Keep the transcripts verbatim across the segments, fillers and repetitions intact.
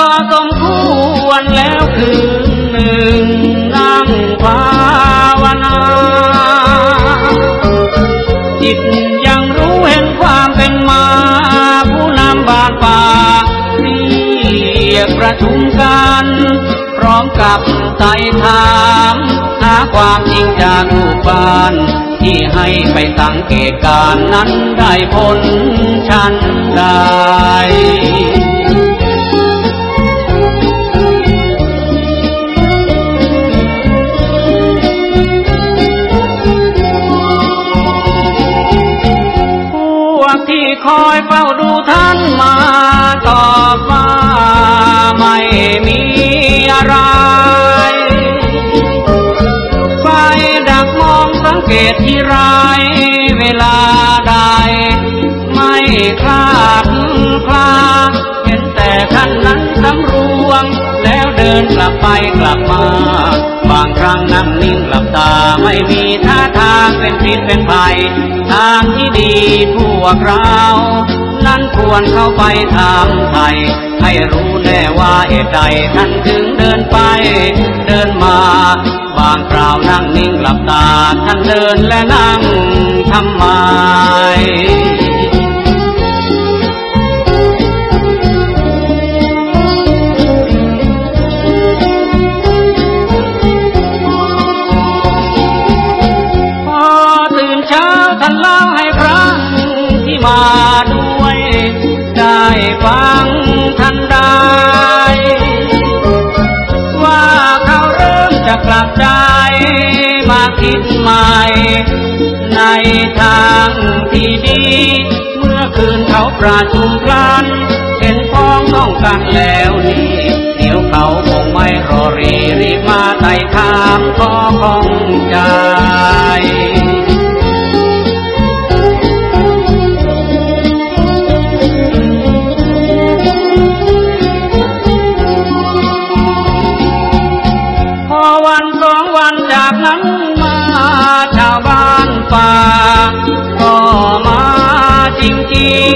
สมควรแล้วคืนหนึ่งนั่งภาวนาจิตยังรู้เห็นความเป็นมาผู้นำบ้านป่าเรียกประชุมกันพร้อมกับไต่ถามหาความจริงจากลูกบ้านที่ให้ไปสังเกตการนั้นได้ผลชั้นใดที่คอยเฝ้าดูท่านมาตอบว่าไม่มีอะไรไฟดักมองสังเกตที่ไรเวลาใดไม่คลาดคลาเห็นแต่ท่านนั้นสำรวมแล้วเดินกลับไปกลับมาบางครั้งนั่งนิ่งหลับตาไม่มีท่าทางเป็นพิษเป็นภัยทางที่ดีพวกเรานั้นควรเข้าไปถามไทยให้รู้แน่ว่าเหตุใดท่านถึงเดินไปเดินมาบางคราวนั่งนิ่งหลับตาท่านเดินและนั่งทำไมท่านเล่าให้พระที่มาด้วยได้ฟังท่านได้ว่าเขาเริ่มจะกลับใจมาคิดใหม่ในทางที่ดีเมื่อคืนเขาประชุมกันเห็นพ้องต้องกันแล้วนี่เดี๋ยวเขาคงไม่รอรีรีบมาไต่ถามขอของใจจากนั้นมาชาวบ้านป่าก็มาจริง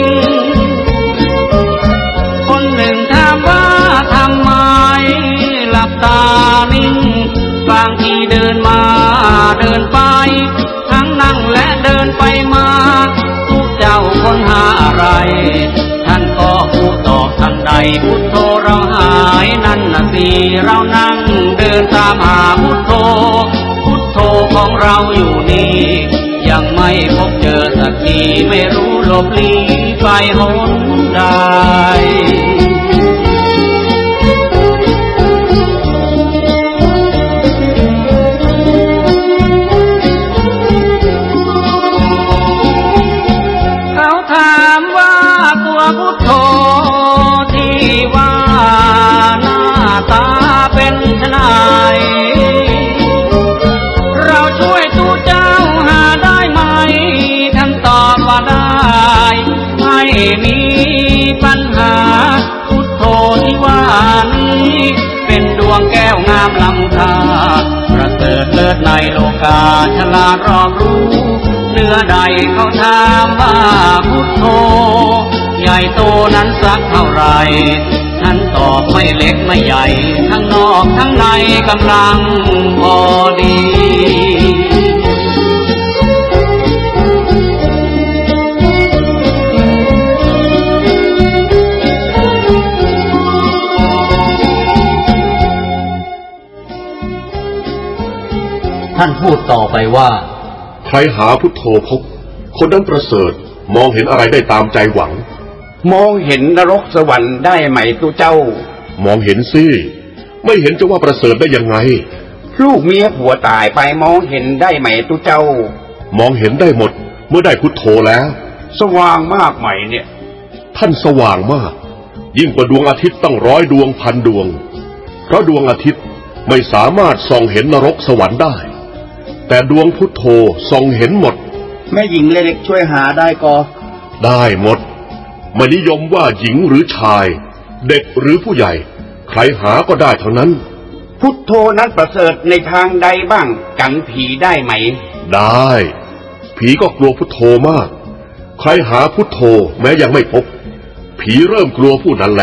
ๆคนหนึ่งถามว่าทำไมหลับตานิ่งบางทีเดินมาเดินไปทั้งนั่งและเดินไปมาทุกเจ้าคนหาอะไรท่านก็พูดตอบทันใดพุทโธเราหายนั่นน่ะสิเรานั่งเดินตามหาพุทโธพุทโธของเราอยู่นี่ยังไม่พบเจอสักทีไม่รู้หลบลี้ไปหนใดเขาถามว่าตัวพุทโธที่ว่าหน้าตาเป็นไฉนเราช่วยตู้เจ้าหาได้ไหมท่านตอบว่าได้ไม่มีปัญหาพุทโธที่ว่านี้เป็นดวงแก้วงามล้ำค่าประเสริฐเลิศในโลกาฉลาดรอบรู้เนื้อใดเขาถามว่าพุทโธใหญ่โตนั้นสักเท่าไรท่านตอบไม่เล็กไม่ใหญ่ทั้งนอกทั้งในกำลังพอดีท่านพูดต่อไปว่าใครหาพุทโธพบคนนั้นประเสริฐมองเห็นอะไรได้ตามใจหวังมองเห็นนรกสวรรค์ได้ไหมตุเจ้ามองเห็นสิไม่เห็นจะว่าประเสริฐได้ยังไงลูกเมียผัวตายไปมองเห็นได้ไหมตุเจ้ามองเห็นได้หมดเมื่อได้พุทโธแล้วสว่างมากไหมเนี่ยท่านสว่างมากยิ่งกว่าดวงอาทิตย์ต้องร้อยดวงพันดวงเพราะดวงอาทิตย์ไม่สามารถส่องเห็นนรกสวรรค์ได้แต่ดวงพุทโธส่องเห็นหมดแม่หญิงเล็กช่วยหาได้ก็ได้หมดไม่นิยมว่าหญิงหรือชายเด็กหรือผู้ใหญ่ใครหาก็ได้เท่านั้นพุทโธนั้นประเสริฐในทางใดบ้างกันผีได้ไหมได้ผีก็กลัวพุทโธมากใครหาพุทโธแม้ยังไม่พบผีเริ่มกลัวผู้นั้นแล้ว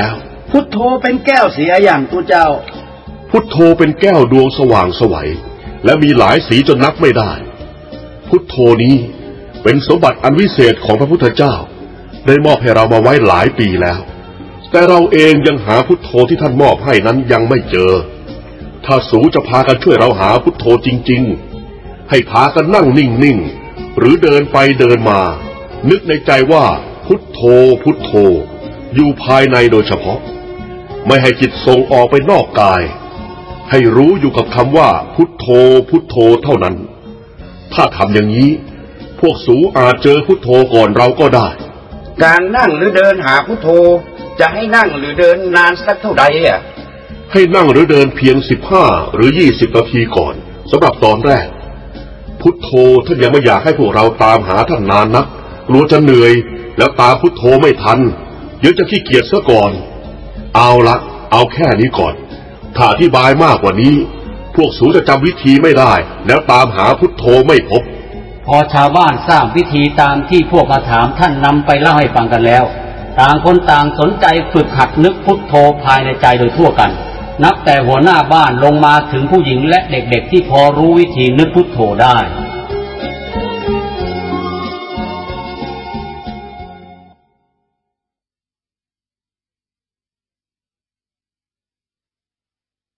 พุทโธเป็นแก้วเสียอย่างตุเจ้าพุทโธเป็นแก้วดวงสว่างไสวและมีหลายสีจนนับไม่ได้พุทโธนี้เป็นสมบัติอันวิเศษของพระพุทธเจ้าได้มอบให้เรามาไว้หลายปีแล้วแต่เราเองยังหาพุทโธที่ท่านมอบให้นั้นยังไม่เจอถ้าสูจะพากันช่วยเราหาพุทโธจริงๆให้พากันนั่งนิ่งๆหรือเดินไปเดินมานึกในใจว่าพุทโธพุทโธอยู่ภายในโดยเฉพาะไม่ให้จิตส่งออกไปนอกกายให้รู้อยู่กับคำว่าพุทโธพุทโธเท่านั้นถ้าทำอย่างนี้พวกสูอาจเจอพุทโธก่อนเราก็ได้การนั่งหรือเดินหาพุทโธจะให้นั่งหรือเดินนานสักเท่าใดอ่ะให้นั่งหรือเดินเพียงสิบห้าหรือยี่สิบนาทีก่อนสำหรับตอนแรกพุทโธท่านยังไม่อยากให้พวกเราตามหาท่านนานนักกลัวจะเหนื่อยแล้วตามพุทโธไม่ทันเดี๋ยวจะขี้เกียจซะก่อนเอาละเอาแค่นี้ก่อนถ้าอธิบายมากกว่านี้พวกสูจะจำวิธีไม่ได้แล้วตามหาพุทโธไม่พบพอชาวบ้านทราบวิธีตามที่พวกมาถามท่านนำไปเล่าให้ฟังกันแล้วต่างคนต่างสนใจฝึกหัดนึกพุทโธภายในใจโดยทั่วกันนับแต่หัวหน้าบ้านลงมาถึงผู้หญิงและเด็กๆที่พอรู้วิธีนึกพุทโธได้